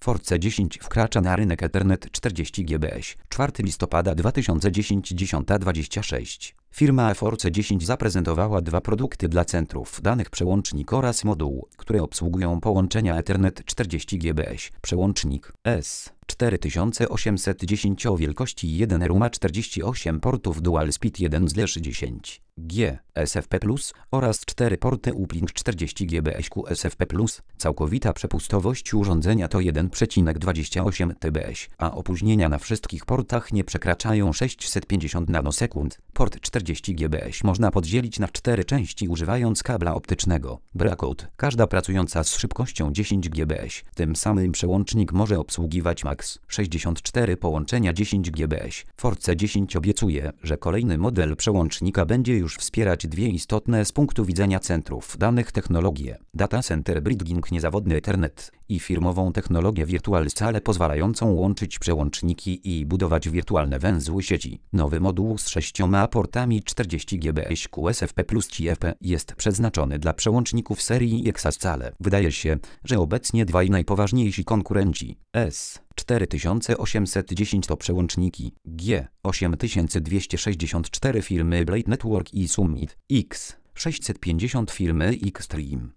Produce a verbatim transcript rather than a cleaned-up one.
Force dziesięć wkracza na rynek Ethernet czterdzieści gigabajtów. czwartego listopada dwa tysiące dziesiątego, dziesiąta dwadzieścia sześć. Firma Force dziesięć zaprezentowała dwa produkty dla centrów danych: przełącznik oraz moduł, które obsługują połączenia Ethernet czterdzieści gigabajtów. Przełącznik S cztery tysiące osiemset dziesięć o wielkości jeden R ma czterdzieści osiem portów Dual Speed jeden dziesięć G S F P plus oraz cztery porty Uplink czterdzieści gigabajtów Q S F P plus. Całkowita przepustowość urządzenia to jeden przecinek dwadzieścia osiem terabajtów, a opóźnienia na wszystkich portach nie przekraczają sześćset pięćdziesiąt nanosekund. Port czterdzieści gigabajtów można podzielić na cztery części używając kabla optycznego Breakout, każda pracująca z szybkością dziesięć gigabajtów. Tym samym przełącznik może obsługiwać max sześćdziesiąt cztery połączenia dziesięć gigabajtów. Force dziesięć obiecuje, że kolejny model przełącznika będzie już wspierać dwie istotne z punktu widzenia centrów danych technologie: Data Center Bridging, niezawodny Ethernet, i firmową technologię Virtual Scale pozwalającą łączyć przełączniki i budować wirtualne węzły sieci. Nowy moduł z sześcioma portami czterdzieści gigabajtów Q S F P plus C F P jest przeznaczony dla przełączników serii Exascale. Wydaje się, że obecnie dwaj najpoważniejsi konkurenci S cztery tysiące osiemset dziesięć to przełączniki G osiem tysięcy dwieście sześćdziesiąt cztery firmy Blade Network i Summit X sześćset pięćdziesiąt firmy Xstream.